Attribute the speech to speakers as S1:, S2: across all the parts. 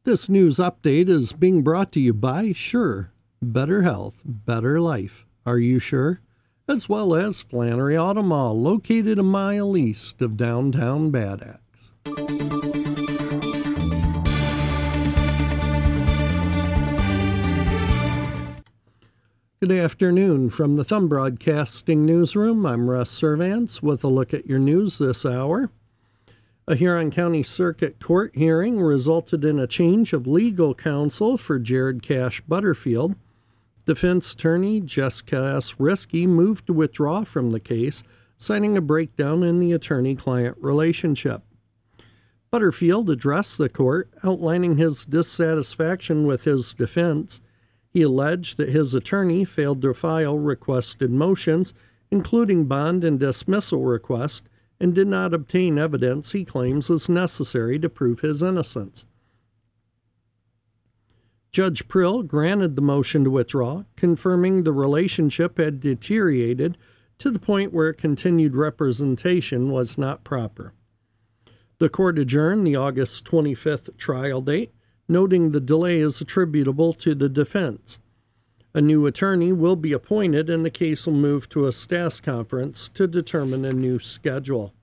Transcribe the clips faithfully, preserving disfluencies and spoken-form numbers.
S1: This news update is being brought to you by Sure, Better Health, Better Life. Are you sure? As well as Flannery Auto Mall, located a mile east of downtown Bad Axe. Good afternoon from the Thumb Broadcasting Newsroom. I'm Russ Servance with a look at your news this hour. A Huron County Circuit Court hearing resulted in a change of legal counsel for Jared Cash Butterfield. Defense attorney Jessica S. Risky moved to withdraw from the case, citing a breakdown in the attorney-client relationship. Butterfield addressed the court, outlining his dissatisfaction with his defense. He alleged that his attorney failed to file requested motions, including bond and dismissal requests, and did not obtain evidence he claims is necessary to prove his innocence. Judge Prill granted the motion to withdraw, confirming the relationship had deteriorated to the point where continued representation was not proper. The court adjourned the August twenty-fifth trial date, noting the delay is attributable to the defense. A new attorney will be appointed and the case will move to a staff conference to determine a new schedule.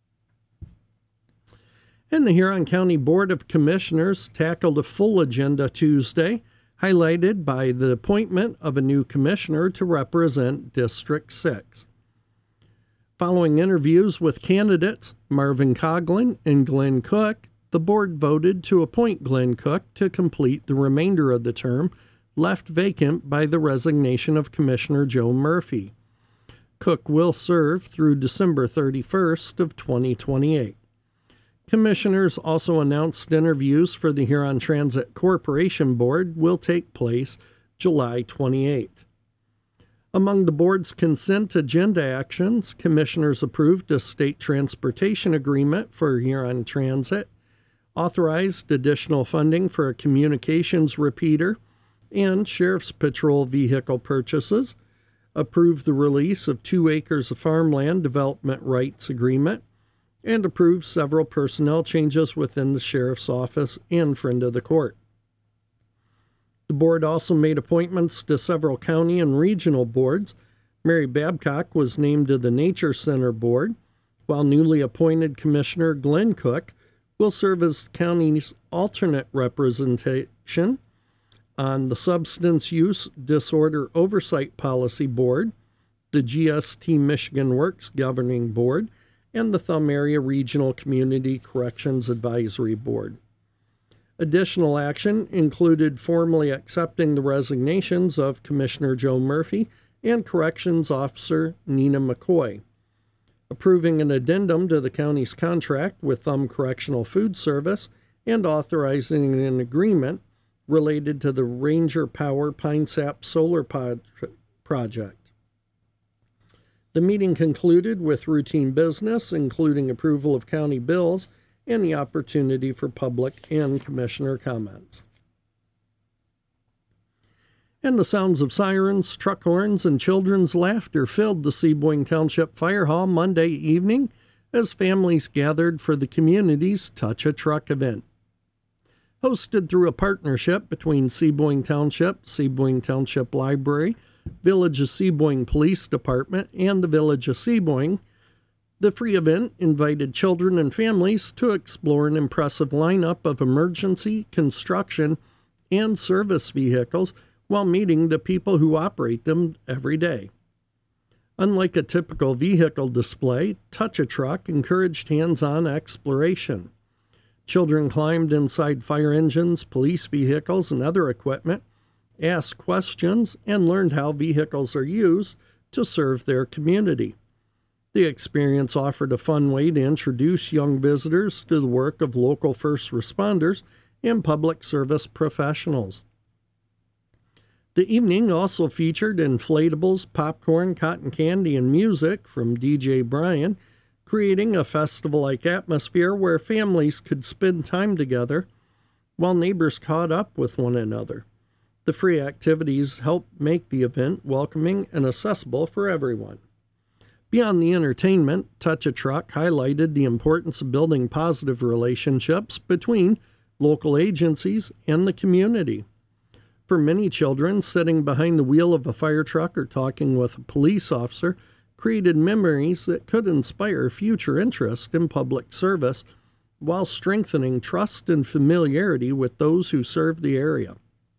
S1: And the Huron County Board of Commissioners tackled a full agenda Tuesday, highlighted by the appointment of a new commissioner to represent District six. Following interviews with candidates Marvin Coughlin and Glenn Cook, the board voted to appoint Glenn Cook to complete the remainder of the term left vacant by the resignation of Commissioner Joe Murphy. Cook will serve through December thirty-first of twenty twenty-eight. Commissioners also announced interviews for the Huron Transit Corporation Board will take place July twenty-eighth. Among the board's consent agenda actions, commissioners approved a state transportation agreement for Huron Transit, authorized additional funding for a communications repeater and Sheriff's Patrol vehicle purchases, approved the release of two acres of farmland development rights agreement, and approved several personnel changes within the Sheriff's Office and Friend of the Court. The board also made appointments to several county and regional boards. Mary Babcock was named to the Nature Center Board, while newly appointed Commissioner Glenn Cook will serve as the county's alternate representation on the Substance Use Disorder Oversight Policy Board, the G S T Michigan Works Governing Board, and the Thumb Area Regional Community Corrections Advisory Board. Additional action included formally accepting the resignations of Commissioner Joe Murphy and Corrections Officer Nina McCoy, approving an addendum to the county's contract with Thumb Correctional Food Service, and authorizing an agreement related to the Ranger Power Pine Sap Solar Pod project. The meeting concluded with routine business, including approval of county bills and the opportunity for public and commissioner comments. And the sounds of sirens, truck horns, and children's laughter filled the Seaboing Township Fire Hall Monday evening as families gathered for the community's Touch a Truck event. Hosted through a partnership between Seaboing Township, Seaboing Township Library, Village of Seaboing Police Department, and the Village of Seaboing, the free event invited children and families to explore an impressive lineup of emergency, construction, and service vehicles while meeting the people who operate them every day. Unlike a typical vehicle display, Touch a Truck encouraged hands-on exploration. Children climbed inside fire engines, police vehicles, and other equipment, asked questions, and learned how vehicles are used to serve their community. The experience offered a fun way to introduce young visitors to the work of local first responders and public service professionals. The evening also featured inflatables, popcorn, cotton candy, and music from D J Brian, creating a festival-like atmosphere where families could spend time together while neighbors caught up with one another. The free activities helped make the event welcoming and accessible for everyone. Beyond the entertainment, Touch a Truck highlighted the importance of building positive relationships between local agencies, and the community. For many children, sitting behind the wheel of a fire truck or talking with a police officer created memories that could inspire future interest in public service while strengthening trust and familiarity with those who serve the area.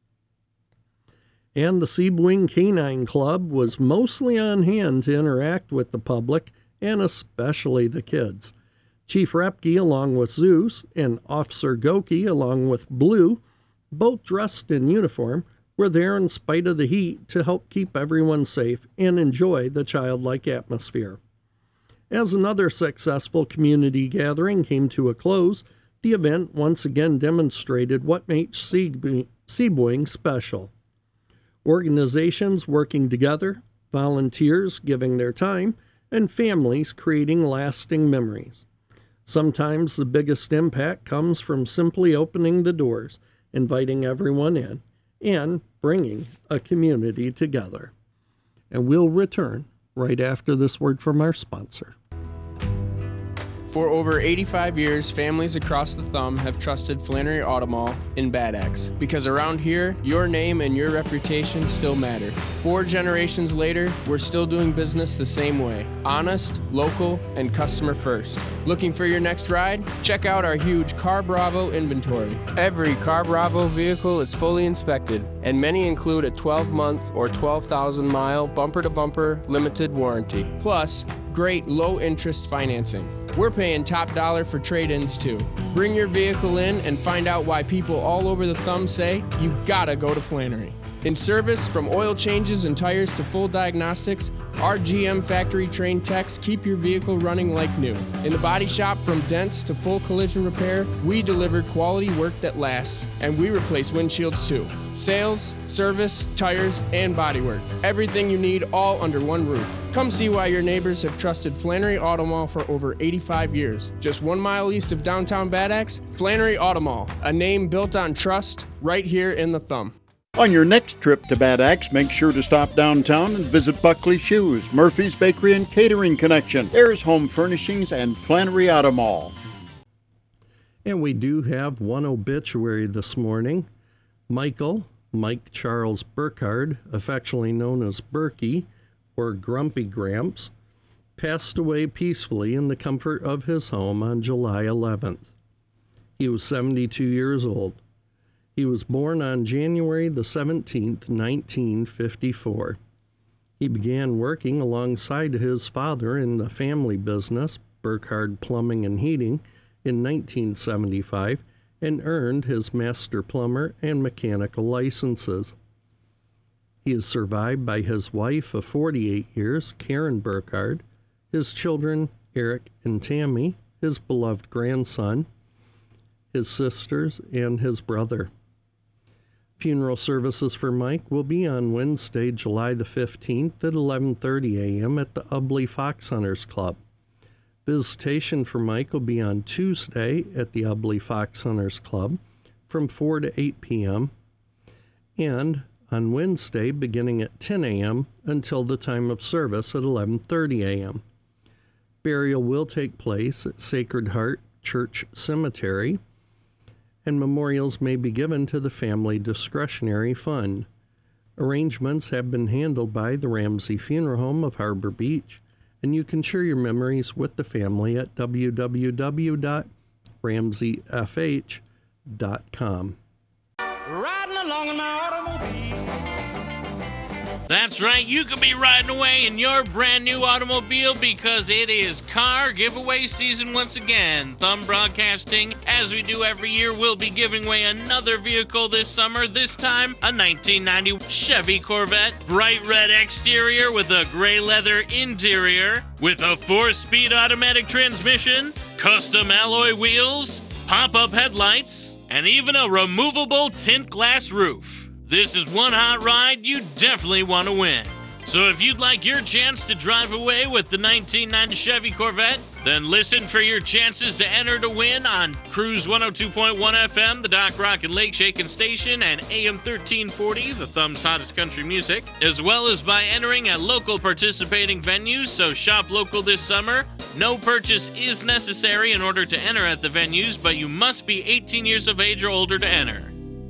S1: And the Sebewaing Canine Club was mostly on hand to interact with the public and especially the kids. Chief Repke, along with Zeus, and Officer Goki, along with Blue, both dressed in uniform, were there in spite of the heat to help keep everyone safe and enjoy the childlike atmosphere. As another successful community gathering came to a close, the event once again demonstrated what makes Sebewaing special. Organizations working together, volunteers giving their time, and families creating lasting memories. Sometimes the biggest impact comes from simply opening the doors, inviting everyone in, and bringing a community together. And we'll return right after this word from our sponsor.
S2: For over eighty-five years, families across the Thumb have trusted Flannery Auto Mall in Bad Axe, because around here, your name and your reputation still matter. Four generations later, we're still doing business the same way. Honest, local, and customer first. Looking for your next ride? Check out our huge Car Bravo inventory. Every Car Bravo vehicle is fully inspected, and many include a twelve-month or twelve thousand mile bumper-to-bumper limited warranty. Plus, great low-interest financing. We're paying top dollar for trade-ins too. Bring your vehicle in and find out why people all over the Thumb say you gotta go to Flannery. In service, from oil changes and tires to full diagnostics, our G M factory-trained techs keep your vehicle running like new. In the body shop, from dents to full collision repair, we deliver quality work that lasts, and we replace windshields too. Sales, service, tires, and bodywork. Everything you need all under one roof. Come see why your neighbors have trusted Flannery Auto Mall for over eighty-five years. Just one mile east of downtown Bad Axe, Flannery Auto Mall, a name built on trust right here in the Thumb.
S3: On your next trip to Bad Axe, make sure to stop downtown and visit Buckley Shoes, Murphy's Bakery and Catering Connection, Ayers Home Furnishings, and Flannery Auto Mall.
S1: And we do have one obituary this morning. Michael, Mike Charles Burkhardt, affectionately known as Berkey, or Grumpy Gramps, passed away peacefully in the comfort of his home on July eleventh. He was seventy-two years old. He was born on January the seventeenth, nineteen fifty-four. He began working alongside his father in the family business, Burkhardt Plumbing and Heating, in nineteen seventy-five, and earned his master plumber and mechanical licenses. He is survived by his wife of forty-eight years, Karen Burkhardt, his children, Eric and Tammy, his beloved grandson, his sisters, and his brother. Funeral services for Mike will be on Wednesday, July the fifteenth at eleven thirty a.m. at the Ubley Fox Hunters Club. Visitation for Mike will be on Tuesday at the Ubley Fox Hunters Club from four to eight p.m. and on Wednesday beginning at ten a.m. until the time of service at eleven thirty a.m. Burial will take place at Sacred Heart Church Cemetery, and memorials may be given to the Family Discretionary Fund. Arrangements have been handled by the Ramsey Funeral Home of Harbor Beach, and you can share your memories with the family at w w w dot ramsey f h dot com.
S4: Riding along in my automobile.
S5: That's right, you could be riding away in your brand new automobile because it is car giveaway season once again. Thumb Broadcasting, as we do every year, will be giving away another vehicle this summer, this time a nineteen ninety Chevy Corvette, bright red exterior with a gray leather interior, with a four-speed automatic transmission, custom alloy wheels, pop-up headlights, and even a removable tint glass roof. This is one hot ride you definitely want to win. So if you'd like your chance to drive away with the nineteen ninety Chevy Corvette, then listen for your chances to enter to win on Cruise one oh two point one F M, the Dock Rock and Lake Shaken Station, and A M thirteen forty, the Thumb's hottest country music, as well as by entering at local participating venues. So shop local this summer, No purchase is necessary in order to enter at the venues, but you must be eighteen years of age or older to enter.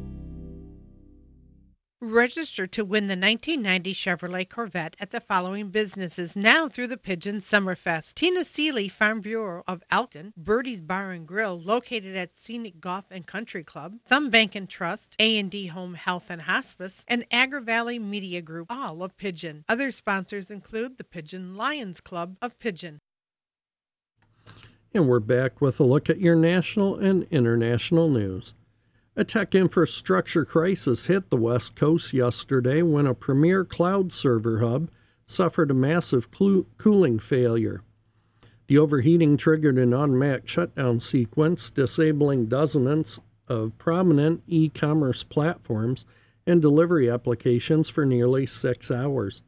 S6: Register to win the nineteen ninety Chevrolet Corvette at the following businesses now through the Pigeon Summerfest. Tina Seeley, Farm Bureau of Elton, Birdie's Bar and Grill, located at Scenic Golf and Country Club, Thumb Bank and Trust, A and D Home Health and Hospice, and Agri Valley Media Group, all of Pigeon. Other sponsors include the Pigeon Lions Club of Pigeon.
S1: And we're back with a look at your national and international news. A tech infrastructure crisis hit the West Coast yesterday when a premier cloud server hub suffered a massive clo- cooling failure. The overheating triggered an automatic shutdown sequence, disabling dozens of prominent e-commerce platforms and delivery applications for nearly six hours.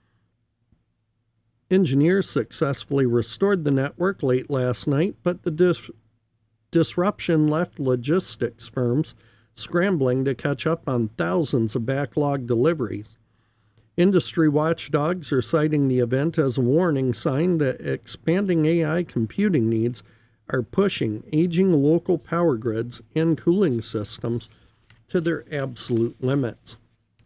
S1: Engineers successfully restored the network late last night, but the dis- disruption left logistics firms scrambling to catch up on thousands of backlog deliveries. Industry watchdogs are citing the event as a warning sign that expanding A I computing needs are pushing aging local power grids and cooling systems to their absolute limits.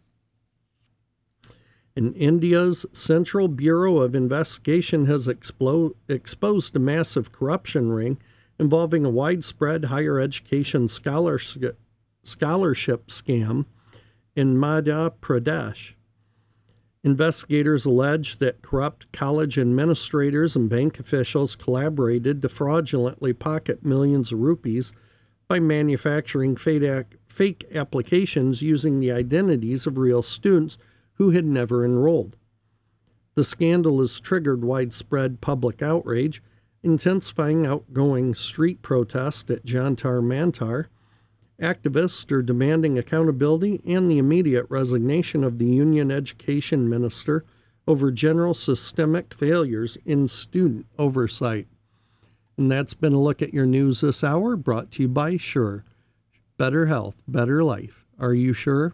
S1: And India's Central Bureau of Investigation has explo- exposed a massive corruption ring involving a widespread higher education scholarship, scholarship scam in Madhya Pradesh. Investigators allege that corrupt college administrators and bank officials collaborated to fraudulently pocket millions of rupees by manufacturing fake applications using the identities of real students who had never enrolled. The scandal has triggered widespread public outrage, intensifying outgoing street protests at Jantar Mantar. Activists are demanding accountability and the immediate resignation of the Union Education Minister over general systemic failures in student oversight. And that's been a look at your news this hour, brought to you by Sure. Better health, better life. Are you sure?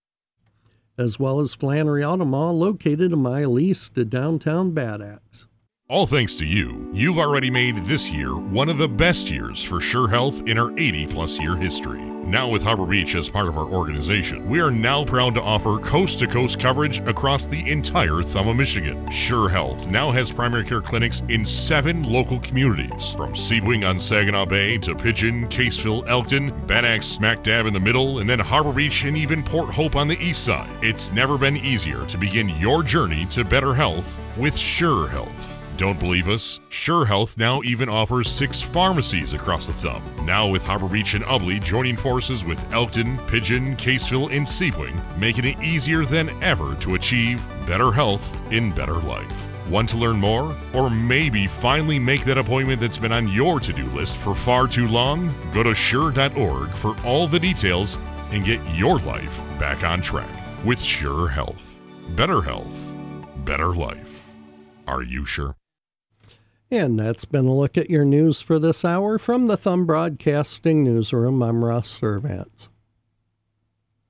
S1: As well as Flannery Auto Mall, located a mile east of downtown Bad Axe.
S7: All thanks to you, you've already made this year one of the best years for Sure Health in our eighty-plus year history. Now with Harbor Beach as part of our organization, we are now proud to offer coast-to-coast coverage across the entire thumb of Michigan. Sure Health now has primary care clinics in seven local communities, from Sebring on Saginaw Bay to Pigeon, Caseville, Elkton, Bad Axe smack dab in the middle, and then Harbor Beach and even Port Hope on the east side. It's never been easier to begin your journey to better health with Sure Health. Don't believe us? Sure Health now even offers six pharmacies across the thumb. Now with Harbor Beach and Ubly joining forces with Elkton, Pigeon, Caseville, and Sebring, making it easier than ever to achieve better health in better life. Want to learn more? Or maybe finally make that appointment that's been on your to-do list for far too long? Go to sure dot org for all the details and get your life back on track with Sure Health. Better health, better life. Are you sure?
S1: And that's been a look at your news for this hour from the Thumb Broadcasting Newsroom. I'm Ross Servants.